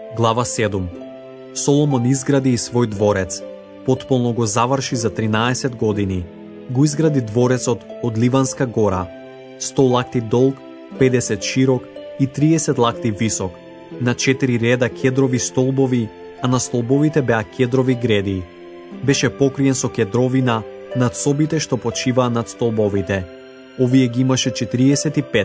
глава 7. Соломон изгради и свој дворец. Потполно го заврши за 13 години. Го изгради дворецот од Ливанска гора. 100 лакти долг, 50 широк и 30 лакти висок. На 4 реда кедрови столбови, а на столбовите беа кедрови греди. Беше покриен со кедровина над собите што почиваа над столбовите. Овие ги имаше 45,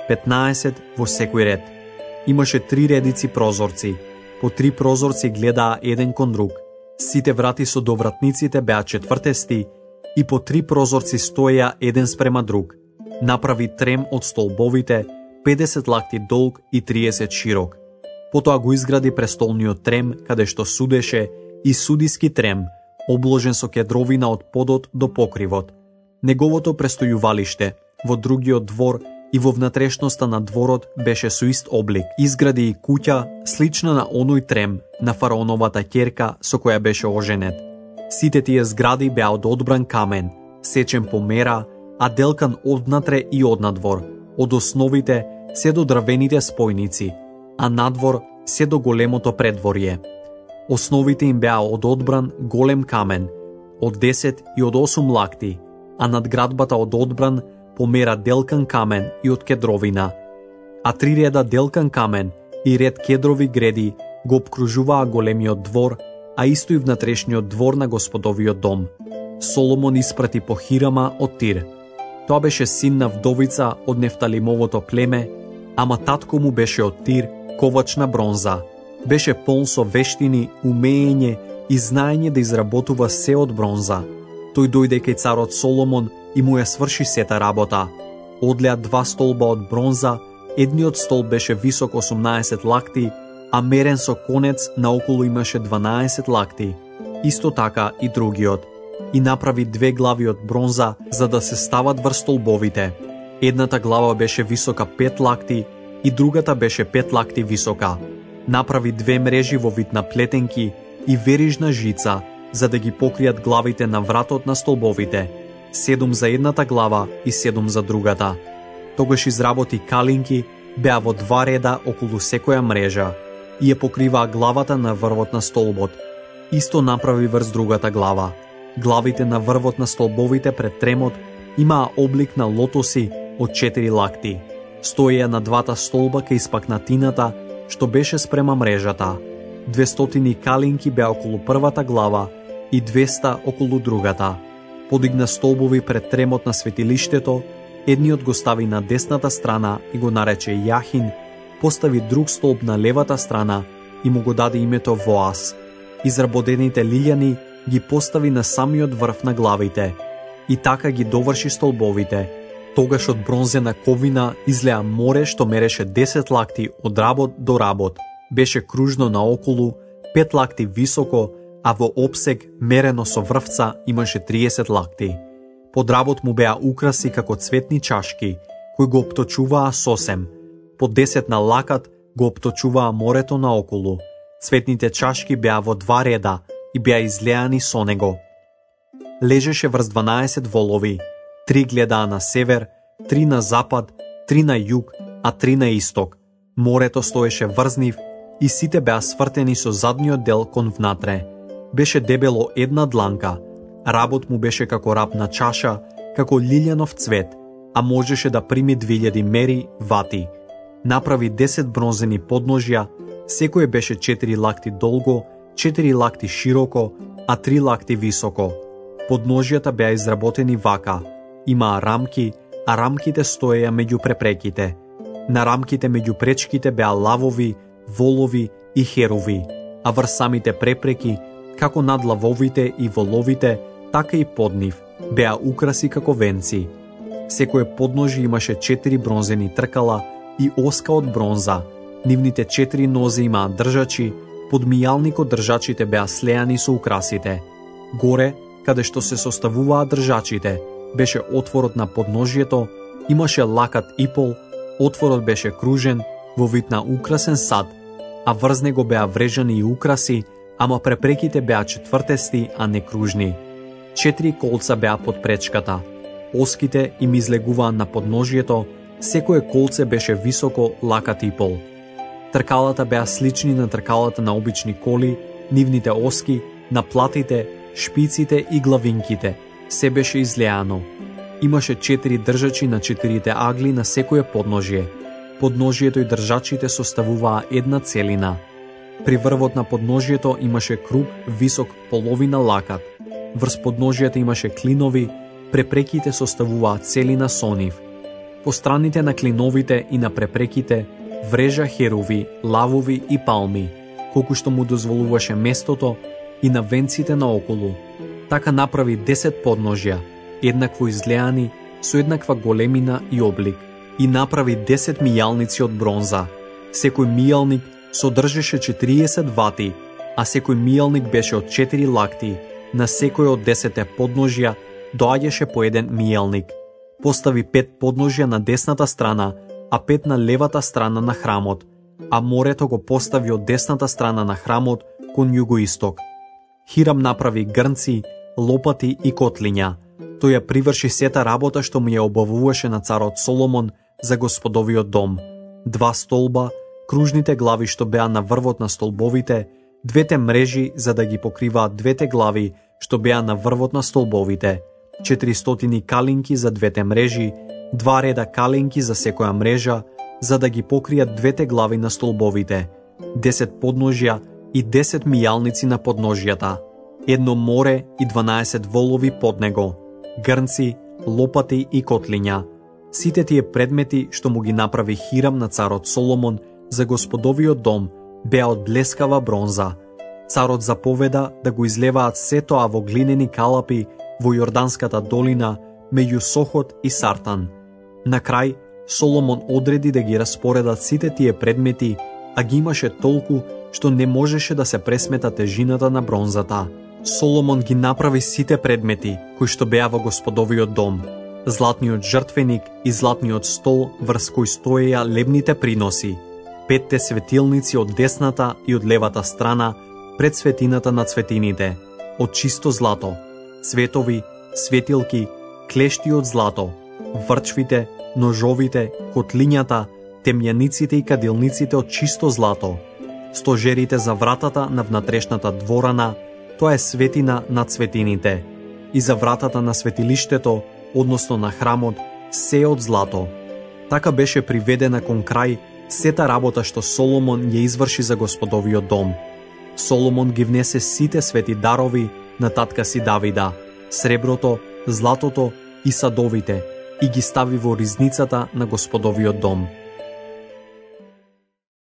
15 во секој ред. Имаше 3 редици прозорци. По 3 прозорци гледаа еден кон друг. Сите врати со довратниците беа четвртести и по 3 прозорци стоеа еден спрема друг. Направи трем од столбовите, 50 лакти долг и 30 широк. Потоа го изгради престолниот трем, каде што судеше, и судиски трем, обложен со кедровина од подот до покривот. Неговото престојувалиште во другиот двор и во внатрешноста на дворот беше со ист облик. Изгради и куќа слична на оној трем на фараоновата ќерка со која беше оженет. Сите тие згради беа од одбран камен, сечен по мера, а делкан однатре и однадвор, од основите се до дрвените спојници, а надвор се до големото предворје. Основите им беа од одбран голем камен, од 10 и од 8 лакти, а надградбата од одбран помера делкан камен и од кедровина. А 3 реда делкан камен и ред кедрови греди го обкружуваа големиот двор, а исто и внатрешниот двор на господовиот дом. Соломон испрати по Хирама од Тир. Тоа беше син на вдовица од Нефталимовото племе, ама татко му беше од Тир, ковач на бронза. Беше полн со вештини, умеење и знаење да изработува се од бронза. Тој дојде кај царот Соломон и му ја сврши сета работа. Одлеа 2 столба од бронза, едниот столб беше висок 18 лакти, а мерен со конец наоколу имаше 12 лакти. Исто така и другиот. И направи 2 глави од бронза за да се стават врз столбовите. Едната глава беше висока 5 лакти и другата беше 5 лакти висока. Направи 2 мрежи во вид на плетенки и верижна жица за да ги покријат главите на вратот на столбовите. 7 за едната глава и 7 за другата. Тогаш изработи калинки, беа во 2 реда околу секоја мрежа и ја покриваа главата на врвот на столбот. Исто направи врз другата глава. Главите на врвот на столбовите пред тремот имаа облик на лотоси од 4 лакти. Стоеја на 2 столба кај испакнатината, што беше спрема мрежата. 200 калинки беа околу првата глава и 200 околу другата. Подигна столбови пред тремот на светилиштето, едниот го стави на десната страна и го нарече Јахин, постави друг столб на левата страна и му го даде името Воас. Изработените лилјани ги постави на самиот врв на главите и така ги доврши столбовите. Тогаш од бронзена ковина излеа море што мереше 10 лакти од работ до работ. Беше кружно наоколу, 5 лакти високо, а во опсег мерено со врвца имаше 30 лакти. Под работ му беа украси како цветни чашки, кои го опточуваа сосем. По 10 на лакат го опточуваа морето наоколу. Цветните чашки беа во 2 реда и беа излеани со него. Лежеше врз 12 волови, 3 гледаа на север, 3 на запад, 3 на југ, а 3 на исток. Морето стоеше врз нив и сите беа свртени со задниот дел кон внатре. Беше дебело 1 дланка, работ му беше како раб на чаша, како лилјанов цвет, а можеше да прими 2000 мери вати. Направи 10 бронзени подножја, секој беше 4 лакти долго, 4 лакти широко, а 3 лакти високо. Подножјата беа изработени вака. Имаа рамки, а рамките стоеја меѓу препреките. На рамките меѓу пречките беа лавови, волови и херови, а врз самите препреки, како над лавовите и воловите, така и под нив, беа украси како венци. Секое подножје имаше 4 бронзени тркала и оска од бронза. Нивните 4 нозе имаа држачи, под мијалникот држачите беа слеани со украсите. Горе, каде што се составуваа држачите, беше отворот на подножјето, имаше лакат и пол, отворот беше кружен во вид на украсен сад, а врз него беа врежани и украси, ама препреките беа четвртести, а не кружни. 4 колца беа под пречката. Оските им излегуваа на подножјето, секое колце беше високо лакат и пол. Тркалата беа слични на тркалата на обични коли, нивните оски, на платите, шпиците и главинките. Се беше излеано. Имаше 4 држачи на 4 агли на секое подножие. Подножието и држачите составуваа една целина. При врвот на подножието имаше круг висок половина лакат. Врз подножието имаше клинови, препреките составуваа целина со нив. По страните на клиновите и на препреките врежа херуви, лавови и палми, колку што му дозволуваше местото, и на венците наоколу. Така направи 10 подножја, еднакво излеани, со еднаква големина и облик, и направи 10 мијалници од бронза. Секој мијалник содржеше 40 вати, а секој мијалник беше од 4 лакти. На секој од 10 подножја доаѓаше по еден мијалник. Постави 5 подножја на десната страна, а 5 на левата страна на храмот, а морето го постави од десната страна на храмот кон југоисток. Хирам направи грнци, лопати и котлиња. Тој ја приврши сета работа што му ја обавуваше на царот Соломон за господовиот дом. 2 столба, кружните глави што беа на врвот на столбовите, 2 мрежи за да ги покриваат 2 глави што беа на врвот на столбовите, 400 калинки за 2 мрежи, 2 реда калинки за секоја мрежа, за да ги покријат 2 глави на столбовите, 10 подножја и 10 мијалници на подножјата, едно море и 12 волови под него, грнци, лопати и котлиња. Сите тие предмети што му ги направи Хирам на царот Соломон за господовиот дом беа од блескава бронза. Царот заповеда да го излеваат се тоа во глинени калапи во Јорданската долина меѓу Сохот и Сартан. На крај, Соломон одреди да ги распоредат сите тие предмети, а ги имаше толку што не можеше да се пресмета тежината на бронзата. Соломон ги направи сите предмети кои што беа во господовиот дом. Златниот жртвеник и златниот стол врз кој стоеја лебните приноси, 5 светилници од десната и од левата страна пред светината на цветините, од чисто злато, цветови, светилки, клешти од злато, врчвите, ножовите, котлињата, темјаниците и кадилниците од чисто злато, стожерите за вратата на внатрешната дворана, тоа е светина на цветините, и за вратата на светилиштето, односно на храмот, се од злато. Така беше приведена кон крај сета работа што Соломон ја изврши за господовиот дом. Соломон ги внесе сите свети дарови на татка си Давида, среброто, златото и садовите, и ги стави во ризницата на господовиот дом.